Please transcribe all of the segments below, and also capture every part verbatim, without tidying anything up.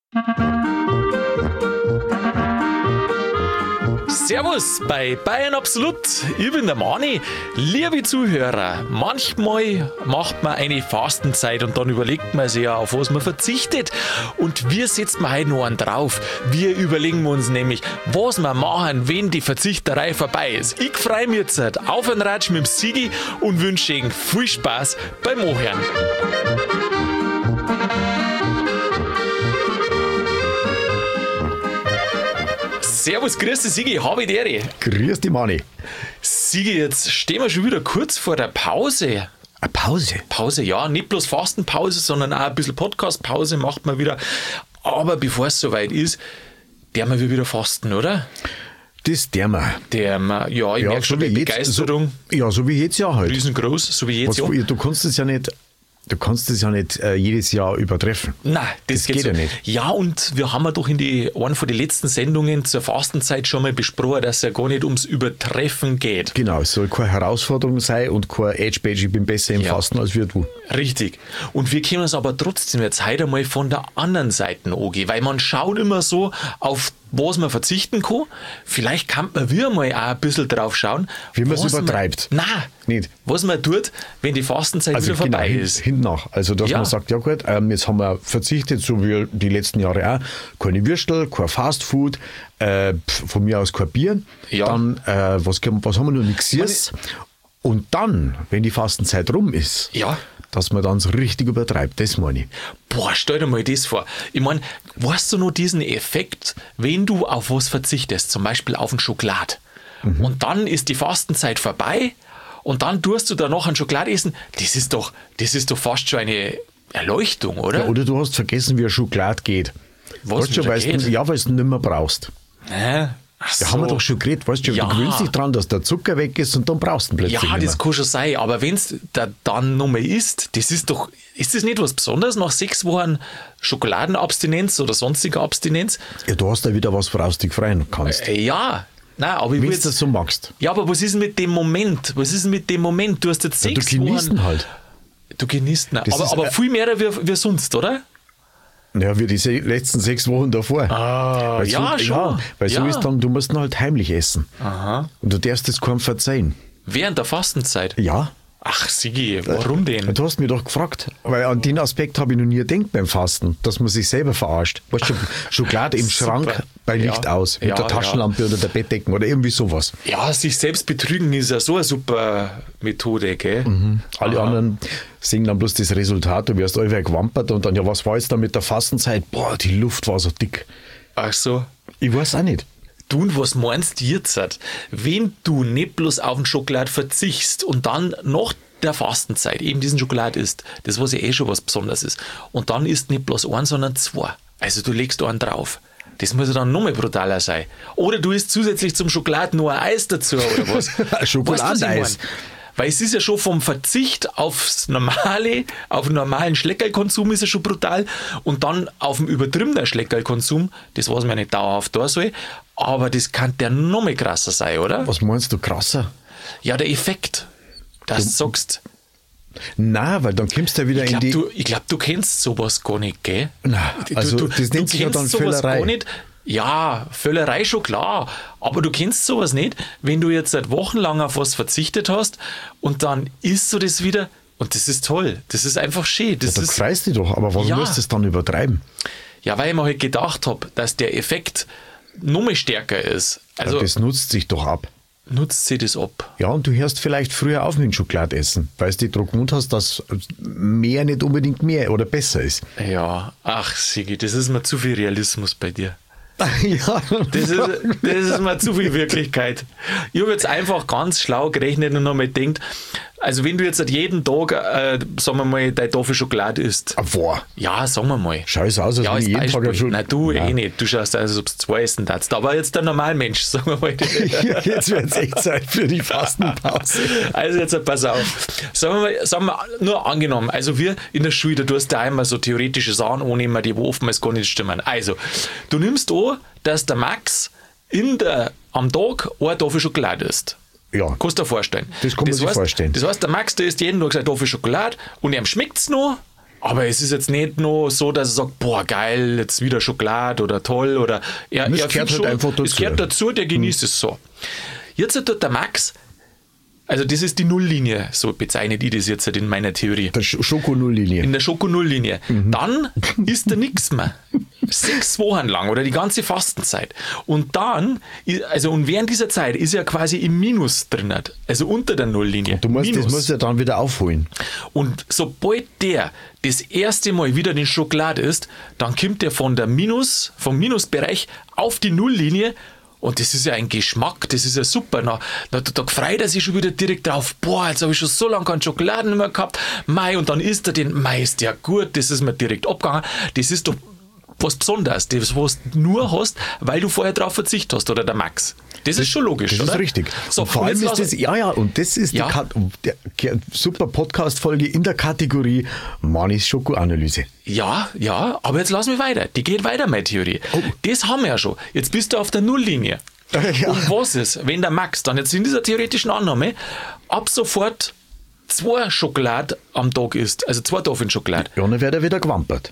Servus bei Bayern Absolut, ich bin der Mani. Liebe Zuhörer, manchmal macht man eine Fastenzeit und dann überlegt man sich ja, auf was man verzichtet. Und wir setzen mal heute noch einen drauf. Wir überlegen uns nämlich, was wir machen, wenn die Verzichterei vorbei ist. Ich freue mich jetzt auf einen Ratsch mit dem Sigi und wünsche Ihnen viel Spaß beim Anhören. Servus, grüß dich Sigi, habe ich dir. Grüß dich, Mani. Sigi, jetzt stehen wir schon wieder kurz vor der Pause. Eine Pause? Pause, ja, nicht bloß Fastenpause, sondern auch ein bisschen Podcastpause macht man wieder. Aber bevor es soweit ist, der wir wieder fasten, oder? Das der wir. Der wir, ja, ich ja, merke so schon die jetzt, Begeisterung. So, ja, so wie jetzt ja halt. Riesengroß, so wie jetzt Was, ja. Du kannst es ja nicht... Du kannst es ja nicht äh, jedes Jahr übertreffen. Nein, das, das geht, geht so. ja nicht. Ja, und wir haben ja doch in die, einer von den letzten Sendungen zur Fastenzeit schon mal besprochen, dass es ja gar nicht ums Übertreffen geht. Genau, es soll keine Herausforderung sein und kein Edge-Badge, ich bin besser im Ja. Fasten als wir du. Richtig. Und wir können es aber trotzdem jetzt heute mal von der anderen Seite angehen, weil man schaut immer so auf was man verzichten kann. Vielleicht kann man wieder mal auch ein bisschen drauf schauen. Wie man es was übertreibt. Man, nein, Nicht. was man tut, wenn die Fastenzeit Also wieder genau, vorbei hin, ist. hinten nach. Also dass Ja. man sagt, ja gut, ähm, jetzt haben wir verzichtet, so wie die letzten Jahre auch, keine Würstel, kein Fastfood, äh, pf, von mir aus kein Bier. Ja. Dann, äh, was, kann- was haben wir noch? Nichts Süßes. Und dann, wenn die Fastenzeit rum ist, Ja. dass man dann so richtig übertreibt, das meine ich. Boah, stell dir mal das vor. Ich meine, weißt du noch diesen Effekt, wenn du auf was verzichtest, zum Beispiel auf ein Schokolade, Mhm. und dann ist die Fastenzeit vorbei und dann tust du da noch ein Schokolade essen, das ist doch, das ist doch fast schon eine Erleuchtung, oder? Ja, oder du hast vergessen, wie eine Schokolade geht. Was Weißt du, wieder weil geht? du, ja, weil du nicht mehr brauchst. Hä? Ach Da so. haben wir doch schon geredet, weißt du, Ja. du gewöhnst dich dran, dass der Zucker weg ist und dann brauchst du ihn plötzlich Ja, nicht das mehr. kann schon sein, aber wenn es da dann nochmal isst, das ist doch, ist das nicht was Besonderes nach sechs Wochen Schokoladenabstinenz oder sonstiger Abstinenz? Ja, du hast da wieder was, woraus du dich freuen kannst. Äh, ja, nein, aber ich Wenn will du jetzt, das so magst. ja, aber was ist denn mit dem Moment? Was ist denn mit dem Moment? Du hast jetzt Ja, du sechs genießt Wochen. ihn halt. Du genießt ihn. Das Aber, ist, aber äh, viel mehr wie, wie sonst, oder? Ja, wie die se- letzten sechs Wochen davor. Ah, weil ja, so, schon. Ja, weil so Ja. ist dann, du musst ihn halt heimlich essen. Aha. Und du darfst es kaum verzeihen. Während der Fastenzeit. Ja. Ach, Sigi, warum denn? Du hast mich doch gefragt, weil an den Aspekt habe ich noch nie gedacht beim Fasten, dass man sich selber verarscht. Weißt du, Schokolade im Super. Schrank bei Licht Ja. aus, mit Ja, der Taschenlampe oder der Bettdecken oder irgendwie sowas. Ja, sich selbst betrügen ist ja so eine super Methode, gell? Alle Aha. anderen sehen dann bloß das Resultat, du wirst allweil gewampert und dann, ja, was war jetzt da mit der Fastenzeit? Boah, die Luft war so dick. Ach so. Ich weiß auch nicht. Du, und was meinst du jetzt? Wenn du nicht bloß auf den Schokolade verzichtst und dann nach der Fastenzeit eben diesen Schokolade isst, das was ja eh schon was Besonderes ist, und dann isst nicht bloß einen, sondern zwei. Also du legst einen drauf. Das muss ja dann nochmal brutaler sein. Oder du isst zusätzlich zum Schokolade nur ein Eis dazu oder was? Ein Schokoladeis. Weißt du, was ich mein? Weil es ist ja schon vom Verzicht aufs normale, auf den normalen Schleckerlkonsum ist ja schon brutal, und dann auf den übertriebenen Schleckerlkonsum, das was man ja nicht dauerhaft da soll, aber das kann der noch mal krasser sein, oder? Was meinst du, krasser? Ja, der Effekt, dass du sagst, Nein, weil dann kommst du ja wieder ich in glaube, die... du, ich glaub, du kennst sowas gar nicht, gell? Nein, Du- also du, das nennt sich ja kennst dann sowas Völlerei. gar nicht. Ja, Völlerei schon klar, aber du kennst sowas nicht, wenn du jetzt seit wochenlang auf was verzichtet hast und dann isst du das wieder, und das ist toll, das ist einfach schön. Das Da ist, freust du dich doch, aber warum Ja. musst du es dann übertreiben? ja, weil ich mir halt gedacht habe, dass der Effekt noch mal stärker ist. Also Ja, das nutzt sich doch ab. nutzt sie das ab. Ja, und du hörst vielleicht früher auf mit dem Schokoladessen, weil du dich daran gewohnt hast, dass mehr nicht unbedingt mehr oder besser ist. Ja, ach Sigi, das ist mir zu viel Realismus bei dir. Ja, Das ist, das ist mir zu viel Wirklichkeit. Ich habe jetzt einfach ganz schlau gerechnet und nochmal gedacht, also wenn du jetzt jeden Tag, äh, sagen wir mal, deine Tafel Schokolade isst. boah, Ja, sagen wir mal. schau es aus, als Ja, wenn als ich jeden Tag Beispiel. eine Schul- Nein, du eh Nein. nicht. Du schaust aus, als ob du zwei essen darfst. Aber jetzt der Normalmensch, sagen wir mal. Ja, jetzt wird es echt Zeit für die Fastenpause. Also jetzt pass auf. Sagen wir, mal, sagen wir nur angenommen, also wir in der Schule, da tust du einmal so theoretische Sachen annehmen, die oftmals gar nicht stimmen. Also, du nimmst an, dass der Max in der, am Tag eine Tafel Schokolade isst. Ja, Kannst du dir vorstellen. Das kann man sich heißt, vorstellen. Das heißt, der Max, der isst jeden Tag seine Tafel Schokolade und ihm schmeckt es noch Aber es ist jetzt nicht nur so, dass er sagt, boah, geil, jetzt wieder Schokolade oder toll. Oder er, Das er gehört findet halt einfach dazu. Es gehört dazu, der genießt es so. Jetzt tut der Max, also das ist die Nulllinie, so bezeichne ich das jetzt halt in meiner Theorie. Der Sch- Schoko-Nulllinie. In der Schoko-Nulllinie. Dann isst er nichts mehr. Sechs Wochen lang oder die ganze Fastenzeit. Und dann, also und während dieser Zeit ist er quasi im Minus drin, also unter der Nulllinie. Du musst, Minus. das musst du ja dann wieder aufholen. Und sobald der das erste Mal wieder den Schokolade isst, dann kommt er von der Minus, vom Minusbereich auf die Nulllinie. Und das ist ja ein Geschmack, das ist ja super. Na, da, da freut er sich schon wieder direkt drauf. Boah, jetzt habe ich schon so lange keine Schokolade mehr gehabt. Mei, und dann isst er den. Mei, ist der gut, das ist mir direkt abgegangen. Das ist doch was Besonderes, das was du nur hast, weil du vorher drauf verzichtet hast, oder der Max. Das, das ist schon logisch, Das oder? ist richtig. So, und vor und allem jetzt ist das, ja, ja, und das ist Ja. die Kat der, der super Podcast-Folge in der Kategorie Manis Schokoanalyse. Ja, ja, aber jetzt lass mich weiter. Die geht weiter, meine Theorie. Oh. Das haben wir ja schon. Jetzt bist du auf der Nulllinie. Ja. Und was ist, wenn der Max dann jetzt in dieser theoretischen Annahme ab sofort zwei Schokolade am Tag isst, also zwei Tafeln Schokolade. Ja, dann wird er wieder gewampert.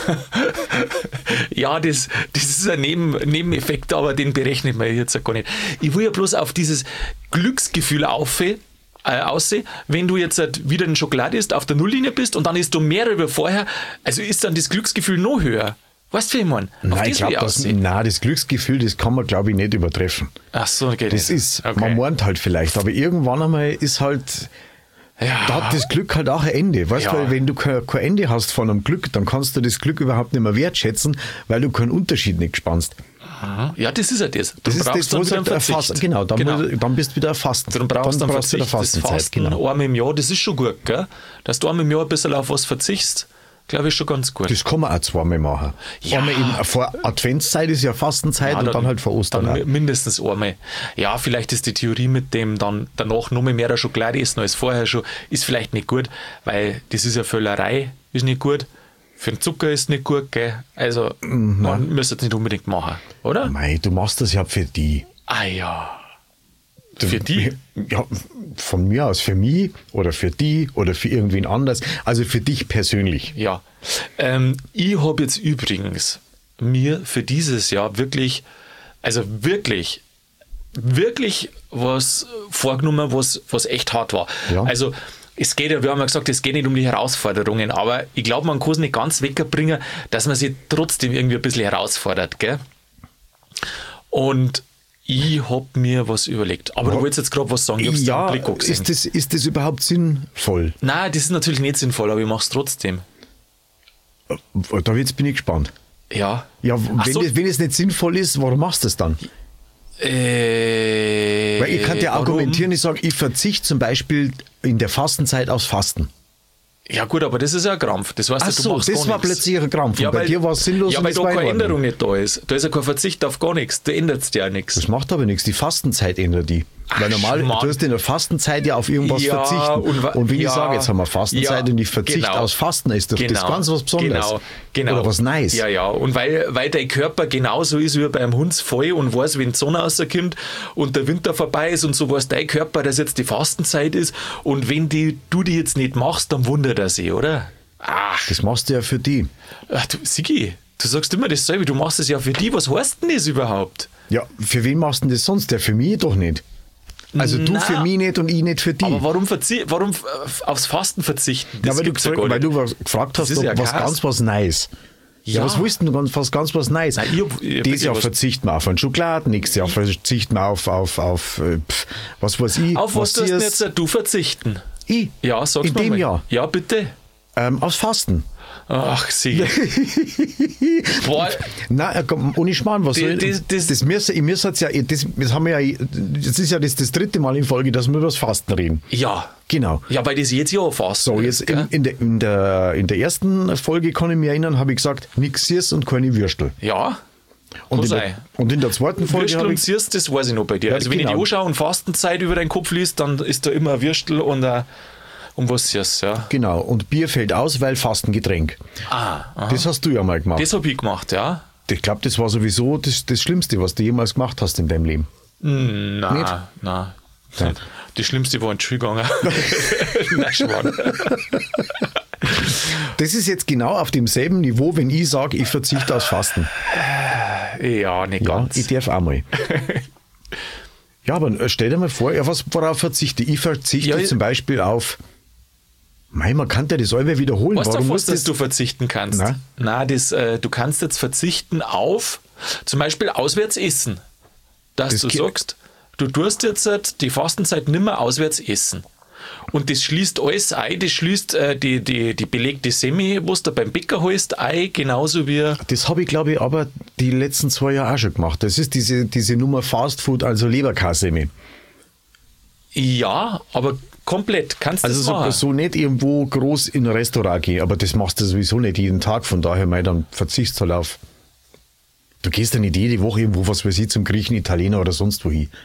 Ja, das, das ist ein Neben, Nebeneffekt, aber den berechnet man jetzt gar nicht. Ich will ja bloß auf dieses Glücksgefühl auf, äh, aussehen, wenn du jetzt halt wieder eine Schokolade isst, auf der Nulllinie bist und dann isst du mehr über vorher, also ist dann das Glücksgefühl noch höher. Weißt du, wie ich meine? Auf Nein, ich das glaub, will ich das, aussehen. nein, das Glücksgefühl, das kann man, glaube ich, nicht übertreffen. Ach so, geht Das nicht. ist, Okay. man meint halt vielleicht, aber irgendwann einmal ist halt, Ja. da hat das Glück halt auch ein Ende. Weißt du, Ja. weil wenn du kein, kein Ende hast von einem Glück, dann kannst du das Glück überhaupt nicht mehr wertschätzen, weil du keinen Unterschied nicht spannst. Ja, das ist ja das. Du Das ist brauchst das, dann was wieder halt einen erfassen. Verzicht. Genau, dann, Genau. Muss, dann bist du wieder Fasten. Darum brauchst du dann einen brauchst du wieder Verzicht. Das Fastenzeit. Fasten Genau. einmal im Jahr, das ist schon gut, gell? Dass du einmal im Jahr ein bisschen auf was verzichtst, glaube ich schon ganz gut. Das kann man auch zweimal machen. Ja. Einmal eben vor Adventszeit ist ja Fastenzeit Ja, und dann halt vor Ostern dann auch. mi- mindestens einmal. Ja, vielleicht ist die Theorie mit dem dann danach noch mehr Schokolade essen als vorher schon, ist vielleicht nicht gut, weil das ist ja Völlerei, ist nicht gut. Für den Zucker ist nicht gut, gell? Also, man müsste es nicht unbedingt machen, oder? Mei, du machst das ja für die. Ah ja. Du- Für die? Ja, von mir aus für mich oder für die oder für irgendwen anders. Also für dich persönlich. Ja. Ähm, ich habe jetzt übrigens mir für dieses Jahr wirklich, also wirklich, wirklich was vorgenommen, was, was echt hart war. Ja. Also es geht ja, wir haben ja gesagt, es geht nicht um die Herausforderungen, aber ich glaube, man kann es nicht ganz wegbringen, dass man sich trotzdem irgendwie ein bisschen herausfordert, gell? Und ich habe mir was überlegt. Aber du wolltest jetzt gerade was sagen, ich habe es dir Ja, im Blick gesehen. ist das, ist das überhaupt sinnvoll? Nein, das ist natürlich nicht sinnvoll, aber ich mache es trotzdem. Da jetzt bin ich gespannt. Ja. Ja, Ach wenn, so. das, wenn es nicht sinnvoll ist, warum machst du das dann? Äh, Weil ich kann ja warum? argumentieren, ich sage, ich verzichte zum Beispiel in der Fastenzeit aufs Fasten. Ja gut, aber das ist ja ein Krampf. Das weißt Ach du, du so, machst das gar war nichts. plötzlich ein Krampf. Und bei weil- dir war es sinnlos Ja, und weil das da war in keine Ordnung. Änderung nicht da ist. Da ist ja kein Verzicht auf gar nichts. Da ändert es dir ja nichts. Das macht aber nichts, die Fastenzeit ändert die. Weil Ach, normal, Mann. du hast in der Fastenzeit ja auf irgendwas Ja, verzichten. und wa- Und, wenn ja, ich sage, jetzt haben wir Fastenzeit ja, und ich verzichte genau. aus Fasten, ist doch das Genau, ganz was Besonderes. Genau, genau. Oder was Nice. Ja, ja. Und weil, weil dein Körper genauso ist wie beim Hundsfall und weiß, wenn die Sonne rauskommt und der Winter vorbei ist und so weiß dein Körper, dass jetzt die Fastenzeit ist. Und wenn die, du die jetzt nicht machst, dann wundert er sich, oder? Ach, Das machst du ja für die. ach du, Sigi, du sagst immer dasselbe. Du machst es ja für die. Was heißt denn das überhaupt? Ja, für wen machst du denn das sonst? Ja, für mich doch nicht. Also du Na, für mich nicht und ich nicht für die. Aber warum, verzi warum äh, aufs Fasten verzichten? ja, weil, du, gibt's ja gefragt- gar weil nicht. du was gefragt Das hast, ist ja ob was krass. ganz was Nice. Ja, Ja. was willst du denn ganz, was ganz was Nice? Nein, ich hab- ich hab Dieses Jahr was- verzichten wir auf einen Schokoladen, nächstes Jahr verzichten wir auf, auf, auf äh, pf, was weiß ich. Auf was tust du ist- jetzt äh, du verzichten? Ich? Ja, sag's In mir dem mal. Jahr? Ja, bitte. Ähm, aufs Fasten. Ach, Sigi. Boah, Nein, komm, ohne Schmarrn, was Die- soll die- das? das- Das müssen, ich muss jetzt ja, das, das haben wir ja, das ist ja das, das dritte Mal in Folge, dass wir über das Fasten reden. ja. Genau. Ja, weil das jetzt ja fast So, ist, jetzt gell? in, in, der, in, der, in der ersten Folge kann ich mich erinnern, habe ich gesagt, nix Süß und keine Würstel. Ja, Und kann in, sein. der, und in der zweiten Folge Würstel habe und ich Sirs, das weiß ich noch bei dir. Ja, Also wenn ich genau. die anschaue und Fastenzeit über deinen Kopf liest, dann ist da immer ein Würstel und ein, und was Sirs, ja. genau, und Bier fällt aus, weil Fastengetränk. Ah, aha. Das hast du ja mal gemacht. Das habe ich gemacht, ja. ich glaube, das war sowieso das, das Schlimmste, was du jemals gemacht hast in deinem Leben. Nein, Nicht? nein. Ja. Das Schlimmste war in die Schule gegangen. Nein, Schwan. das ist jetzt genau auf demselben Niveau, wenn ich sage, ich verzichte aufs Fasten. Ja, nicht Ja, ganz. ich darf auch mal. Ja, aber stell dir mal vor, ja, was, worauf verzichte ich? Ich verzichte Ja, ich- zum Beispiel auf. Mei, man kann ja das alle wiederholen. Weißt du, Warum auf muss was das das du verzichten kannst? Na? Nein, das, äh, du kannst jetzt verzichten auf zum Beispiel auswärts essen. Dass Das du geht- sagst, du tust jetzt halt die Fastenzeit nimmer auswärts essen. Und das schließt alles ein, das schließt äh, die, die, die belegte Semi, was du beim Bäcker holst, ein, genauso wie. Das habe ich, glaube ich, aber die letzten zwei Jahre auch schon gemacht. Das ist diese, diese Nummer Fast Food, also Leberkassemi. Ja, aber komplett kannst du Also das so, machen. so nicht irgendwo groß in ein Restaurant gehen, aber das machst du sowieso nicht jeden Tag, von daher mei, dann verzichtst du halt auf. Du gehst ja nicht jede Woche irgendwo, was weiß ich, zum Griechen, Italiener oder sonst wo hin.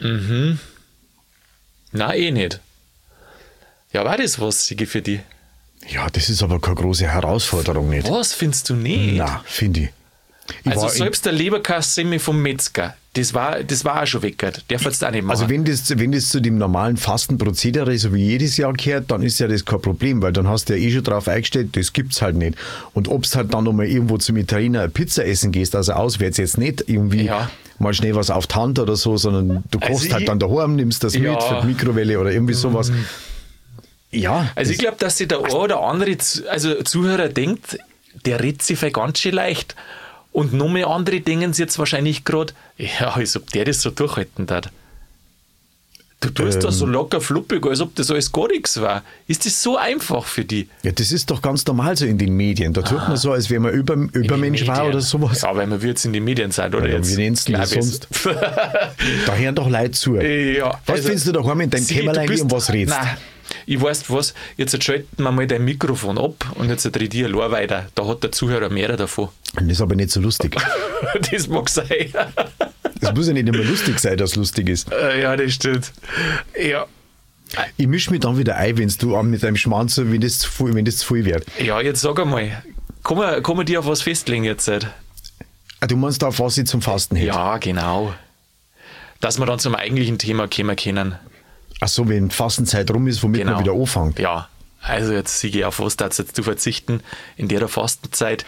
Nein, eh nicht. Ja, war das was, Sigi, für die? Ja, das ist aber keine große Herausforderung nicht. Was findest du nicht? Na, finde ich. ich Also war in- selbst der Leberkassemi vom Metzger, das war, das war auch schon weggert. Der wird es auch nicht machen. Also wenn das, wenn das zu dem normalen Fastenprozedere so wie jedes Jahr gehört, dann ist ja das kein Problem, weil dann hast du ja eh schon drauf eingestellt, das gibt's halt nicht. Und ob du halt dann nochmal irgendwo zum Italiener eine Pizza essen gehst, also auswärts jetzt nicht irgendwie Ja. mal schnell was auf die Hand oder so, sondern du Also kochst ich- halt dann daheim, nimmst das Ja. mit für die Mikrowelle oder irgendwie sowas. Ja, Also das- ich glaube, dass sich der ein oder andere Z- also Zuhörer denkt, der redet sich für ganz schön leicht. Und noch mehr andere denken sich jetzt wahrscheinlich gerade, ja, als ob der das so durchhalten hat. Du tust Ähm. da so locker fluppig, als ob das alles gar nichts war. Ist das so einfach für die? ja, das ist doch ganz normal so in den Medien. Da tut man so, als wäre man über, Übermensch war oder sowas. Ja, weil wir jetzt in den Medien sind, oder Ja, jetzt? wie nennst du das glaub ich. sonst? Da hören doch Leute zu. Ja, Was also, findest du daheim in deinem Sigi, Kämmerlein, du wie bist- um was redest? Nein, ich weiß was, jetzt schalten wir mal dein Mikrofon ab und jetzt rede ich allein weiter. Da hat der Zuhörer mehr davon. Das ist aber nicht so lustig. Das mag sein. Es muss ja nicht immer lustig sein, dass es lustig ist. Äh, ja, das stimmt. Ja. Ich mische mich dann wieder ein, wenn du an mit deinem Schmarrn so, wenn das zu viel, wenn das zu viel wird. Ja, jetzt sag einmal, kann man, kann man dir auf was festlegen jetzt? Nicht? Ah, du meinst auf was ich zum Fasten hätte? Ja, genau. Dass wir dann zum eigentlichen Thema kommen können. Ach so, wenn Fastenzeit rum ist, womit Genau. man wieder anfängt. Ja, also jetzt siege ich auf was darfst jetzt du verzichten in der Fastenzeit.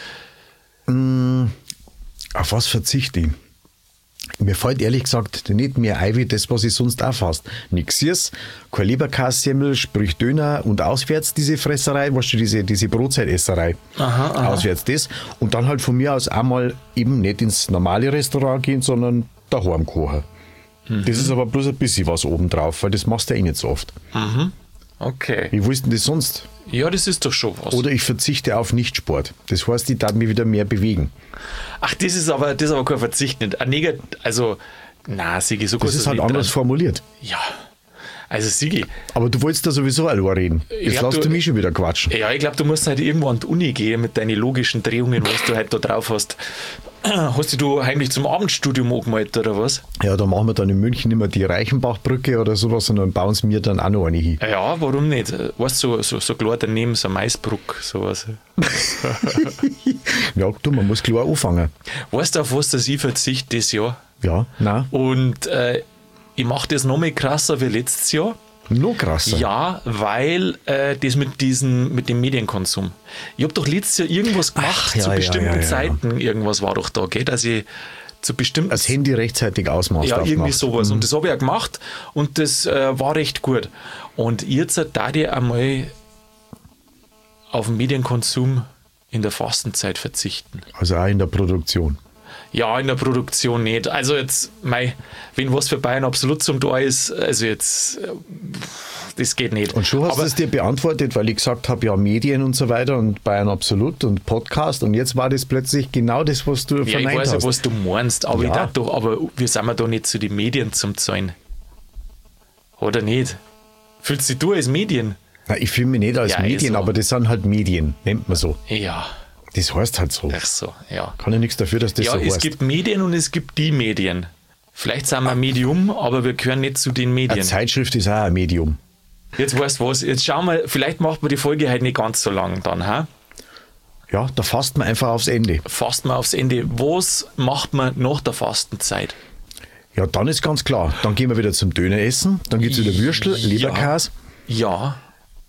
Auf was verzichte ich? Mir fällt ehrlich gesagt nicht mehr ein, wie das, was ich sonst auch fast. Nix Süß, kein Leberkassemmel, sprich Döner und auswärts diese Fresserei, weißt du, diese, diese Brotzeitesserei. Aha, aha. Auswärts das. Und dann halt von mir aus einmal eben nicht ins normale Restaurant gehen, sondern daheim kochen. Mhm. Das ist aber bloß ein bisschen was obendrauf, weil das machst du ja eh nicht so oft. Okay. Wie willst du denn das sonst? Ja, das ist doch schon was. Oder ich verzichte auf Nichtsport. Das heißt, ich darf mich wieder mehr bewegen. Ach, das ist aber, das ist aber kein Verzicht nicht. Ein Negat, also, na, Sigi, so Das groß ist halt nicht anders dran. formuliert. Ja. Also, Sigi, Aber du wolltest da sowieso allein reden. Jetzt glaub, lass du du- mich schon wieder quatschen. ja, ich glaube, du musst halt irgendwo an die Uni gehen mit deinen logischen Drehungen, was du halt da drauf hast. Hast du heimlich zum Abendstudium angemeldet, oder was? Ja, da machen wir dann in München immer die Reichenbachbrücke oder sowas und dann bauen sie mir dann auch noch eine hin. Ja, warum nicht? Weißt du, so, so, so klar daneben, so Maisbruck, sowas. Ja, du, man muss klar anfangen. Weißt du, auf was das ich verzichte das Jahr? Ja, nein, Und äh, ich mache das noch mal krasser wie letztes Jahr. noch krasser. Ja, weil äh, das mit diesem, mit dem Medienkonsum. Ich habe doch letztes Jahr irgendwas gemacht, Ach, ja, zu ja, bestimmten ja, ja, ja. Zeiten. Irgendwas war doch da, gell? Dass ich zu bestimmten Das Handy rechtzeitig ausmacht. ja, irgendwie aufmacht. sowas. Und das habe ich auch gemacht und das äh, war recht gut. Und jetzt da ich einmal auf den Medienkonsum in der Fastenzeit verzichten. Also auch in der Produktion. Ja, in der Produktion nicht. Also jetzt, mei, wenn was für Bayern absolut zum da ist, also jetzt, äh, das geht nicht. Und schon hast du Aber es dir beantwortet, weil ich gesagt habe, ja, Medien und so weiter und Bayern Absolut und Podcast und jetzt war das plötzlich genau das, was du ja, ich verneint weiß ja, hast. was du meinst, aber Ja. ich dachte doch, aber wir sind wir da nicht zu den Medien zum Zahlen. Oder nicht? Fühlst dich du als Medien? Na, ich fühle mich nicht als Ja, ist Medien, so. aber das sind halt Medien, nennt man so. Ja, Das heißt halt so. ach so, ja. Kann ja nichts dafür, dass das Ja, so es heißt. gibt Medien und es gibt die Medien. Vielleicht sind wir ein Medium, aber wir gehören nicht zu den Eine Medien. Zeitschrift ist auch ein Medium. Jetzt weißt du was, jetzt schauen wir, vielleicht macht man die Folge halt nicht ganz so lang dann, ha? Ja, da fasst man einfach aufs Ende. Fasten wir aufs Ende. Was macht man nach der Fastenzeit? Ja, dann ist ganz klar. Dann gehen wir wieder zum Döner essen. Dann gibt es wieder Würstel, Leberkäse. Ja,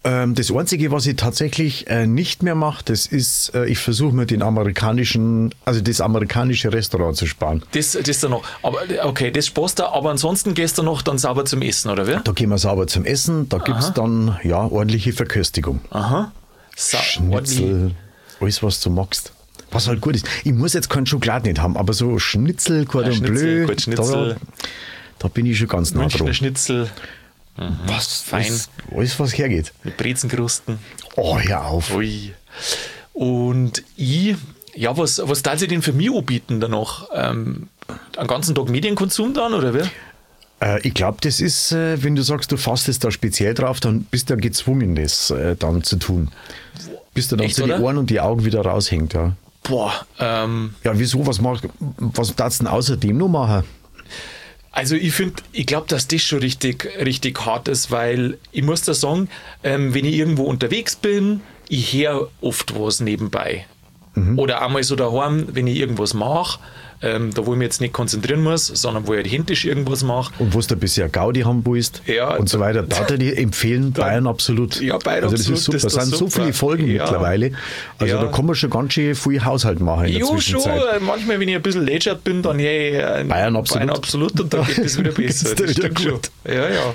Ähm, das Einzige, was ich tatsächlich äh, nicht mehr mache, das ist, äh, ich versuche mir den amerikanischen, also das amerikanische Restaurant zu sparen. Das, das dann noch. Aber okay, das sparst du, aber ansonsten gehst du noch dann sauber zum Essen, oder wie? Da gehen wir sauber zum Essen, da gibt es dann ja ordentliche Verköstigung. Aha. Sa- Schnitzel, alles was du magst. Was halt gut ist. Ich muss jetzt keinen Schokolade nicht haben, aber so Schnitzel, Cordon Ja, Schnitzel, Bleu, gut, Schnitzel. Da, da bin ich schon ganz nah Münchner dran. Schnitzel. Mhm. Was, Fein. alles, alles, was hergeht. Mit Brezenkrusten. Oh, hör auf. Ui. Und ich, ja, was, was darf ich denn für mich anbieten danach? Ähm, einen ganzen Tag Medienkonsum dann, oder wie? Äh, ich glaube, das ist, äh, wenn du sagst, du fastest da speziell drauf, dann bist du ja gezwungen, das äh, dann zu tun. Bis du dann Echt, so die oder? Ohren und die Augen wieder raushängt, ja. Boah, ähm, Ja, wieso? Was machst was darfst du denn außerdem noch machen? also ich finde, ich glaube, dass das schon richtig, richtig hart ist, weil ich muss da sagen, ähm, wenn ich irgendwo unterwegs bin, ich höre oft was nebenbei. Mhm. Oder einmal so daheim, wenn ich irgendwas mache, ähm, da wo ich mich jetzt nicht konzentrieren muss, sondern wo ich halt händisch irgendwas mache. Und was du bisher Gaudi haben willst Ja, und so weiter, da würde ich empfehlen, Bayern Absolut. Ja, Bayern also das Absolut ist super. ist Es doch sind so super. viele Folgen Ja. mittlerweile. Also Ja. da kann man schon ganz schön viel Haushalt machen in der Jo, schon, Zwischenzeit. äh, manchmal, wenn ich ein bisschen lätschert bin, dann hey, äh, Bayern Absolut. Bayern Absolut und dann geht es wieder besser. Geht's da Das wieder stimmt schon. gut. Ja, ja.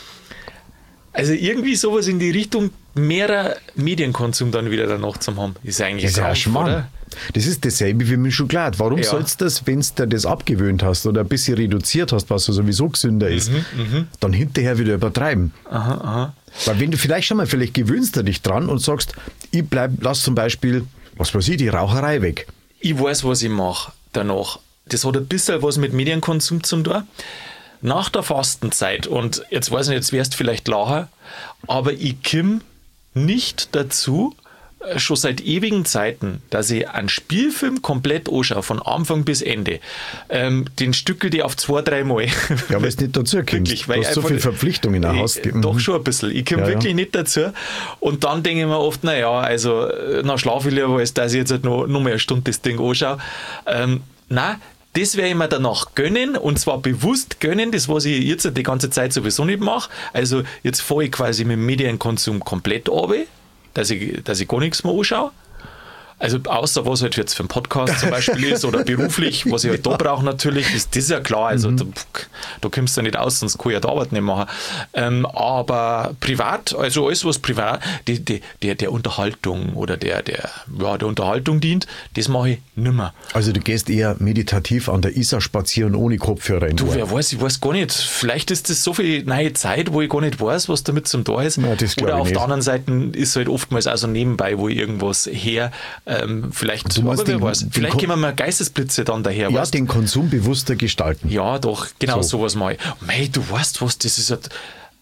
Also irgendwie sowas in die Richtung mehrer Medienkonsum dann wieder danach zu haben, ist eigentlich Das ist ja ein ein Kampf, Schmarrn. oder? Das ist dasselbe wie mit Schokolade. Warum Ja. sollst du das, wenn du dir das abgewöhnt hast oder ein bisschen reduziert hast, was ja sowieso gesünder ist, Mhm, dann hinterher wieder übertreiben? Aha, aha. Weil wenn du vielleicht schon mal, vielleicht gewöhnst du dich dran und sagst, ich bleib, lass zum Beispiel, was weiß ich, die Raucherei weg. Ich weiß, was ich mache danach. Das hat ein bisschen was mit Medienkonsum zu tun. Nach der Fastenzeit, und jetzt weiß ich nicht, jetzt wärst du vielleicht lacher, aber ich komme nicht dazu, äh, schon seit ewigen Zeiten, dass ich einen Spielfilm komplett anschaue, von Anfang bis Ende. Ähm, den stückel die auf zwei, drei Mal. Ja, weil du nicht dazu kommst. Wirklich, weil du hast so einfach- viele Verpflichtungen auch Ich- ausgegeben. Doch schon ein bisschen. Ich komme Ja, wirklich ja. nicht dazu. Und dann denke ich mir oft, naja, also, äh, na schlafe ich lieber, als dass ich jetzt halt noch, noch mehr eine Stunde das Ding anschaue. Ähm, nein, das werde ich mir danach gönnen, und zwar bewusst gönnen, das, was ich jetzt die ganze Zeit sowieso nicht mache. Also jetzt fahre ich quasi mit dem Medienkonsum komplett runter, dass ich, dass ich gar nichts mehr anschaue. Also außer was halt jetzt für einen Podcast zum Beispiel ist oder beruflich, was ich halt da brauche natürlich, ist das ja klar. Also Mhm. da, da kommst du nicht aus, sonst kann ich ja die Arbeit nicht machen. Ähm, aber privat, also alles was privat, die, die, der, der Unterhaltung oder der, der, ja, der Unterhaltung dient, das mache ich nimmer. Also du gehst eher meditativ an der Isar spazieren ohne Kopfhörer in Du, Ohr. wer weiß, ich weiß gar nicht. Vielleicht ist das so viel neue Zeit, wo ich gar nicht weiß, was damit zum da ist. Na, das glaub Oder ich auf nicht. der anderen Seite ist halt oftmals auch so nebenbei, wo ich irgendwas her, ähm, vielleicht, Du meinst aber wer den- weiß, den vielleicht Kon- gehen wir mal Geistesblitze dann daher. Ja, weißt? den Konsum bewusster gestalten. Ja, doch, genau So. sowas mal. Mei, du weißt was, das ist halt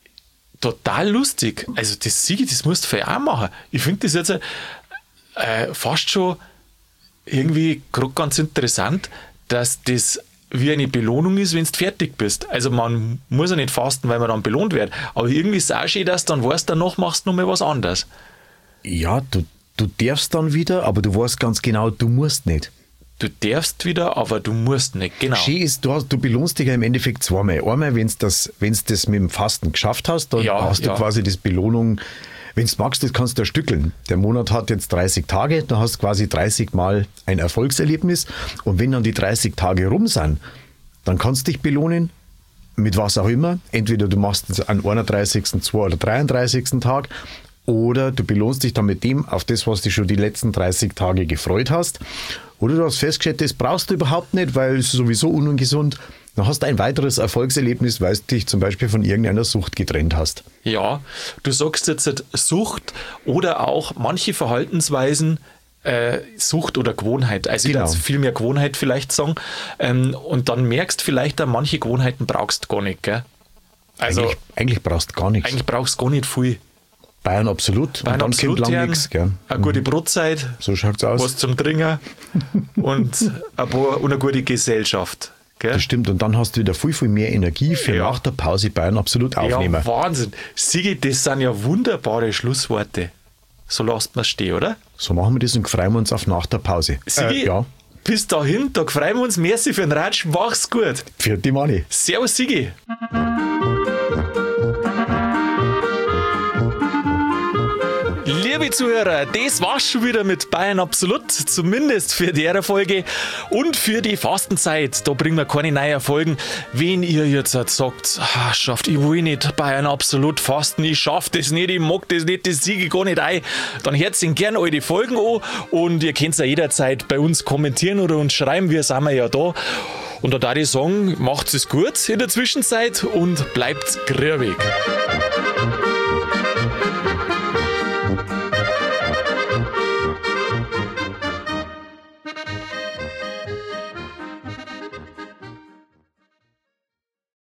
total lustig. Also das Siege, das musst du vielleicht auch machen. Ich finde das jetzt äh, fast schon irgendwie gerade ganz interessant, dass das wie eine Belohnung ist, wenn du fertig bist. Also man muss ja nicht fasten, weil man dann belohnt wird. Aber irgendwie ist es auch schön, dass du dann weißt, danach machst du noch mal was anderes. Ja, du, du darfst dann wieder, aber du weißt ganz genau, du musst nicht. Du darfst wieder, aber du musst nicht. Genau. Schön ist, du, hast, du belohnst dich ja im Endeffekt zweimal. Einmal, wenn du das, wenn's das mit dem Fasten geschafft hast, dann Ja, hast du ja. quasi das Belohnung. Wenn du magst, das kannst du ja stückeln. Der Monat hat jetzt dreißig Tage, da hast du quasi dreißig Mal ein Erfolgserlebnis. Und wenn dann die dreißig Tage rum sind, dann kannst du dich belohnen, mit was auch immer. Entweder du machst es am einunddreißigsten, zweiten oder dreiunddreißigsten Tag, oder du belohnst dich dann mit dem auf das, was dich schon die letzten dreißig Tage gefreut hast. Oder du hast festgestellt, das brauchst du überhaupt nicht, weil es ist sowieso ungesund. Dann hast du ein weiteres Erfolgserlebnis, weil du dich zum Beispiel von irgendeiner Sucht getrennt hast. Ja, du sagst jetzt halt Sucht oder auch manche Verhaltensweisen, äh, Sucht oder Gewohnheit. Also Genau. ich würde viel mehr Gewohnheit vielleicht sagen. Ähm, und dann merkst vielleicht auch, manche Gewohnheiten brauchst du gar nicht. Gell? Also Eigentlich, eigentlich brauchst du gar nichts. eigentlich brauchst du gar nicht viel. Bayern absolut. Bayern und dann absolut kommt lang hören, nichts. Gell? eine gute Brotzeit, So schaut's aus. was zum Trinken und, ein paar, und eine gute Gesellschaft. Gell? Das stimmt. Und dann hast du wieder viel, viel mehr Energie für Ja. nach der Pause Bayern absolut aufnehmen. Ja, Wahnsinn. Sigi, das sind ja wunderbare Schlussworte. So lasst man stehen, oder? So machen wir das und freuen wir uns auf nach der Pause. Sigi, Äh, ja, bis dahin, da freuen wir uns. Merci für den Ratsch. Mach's gut. für die Money. Servus, Sigi. liebe Zuhörer, das war's schon wieder mit Bayern Absolut, zumindest für die Folge und für die Fastenzeit. Da bringen wir keine neuen Folgen. Wenn ihr jetzt sagt, ah, schafft, ich will nicht Bayern Absolut fasten, ich schaff das nicht, ich mag das nicht, das siege ich gar nicht ein, dann hört ihr gerne eure Folgen an und ihr könnt ja jederzeit bei uns kommentieren oder uns schreiben, wir sind ja da. Und da darf ich sagen, macht es gut in der Zwischenzeit und bleibt grübig.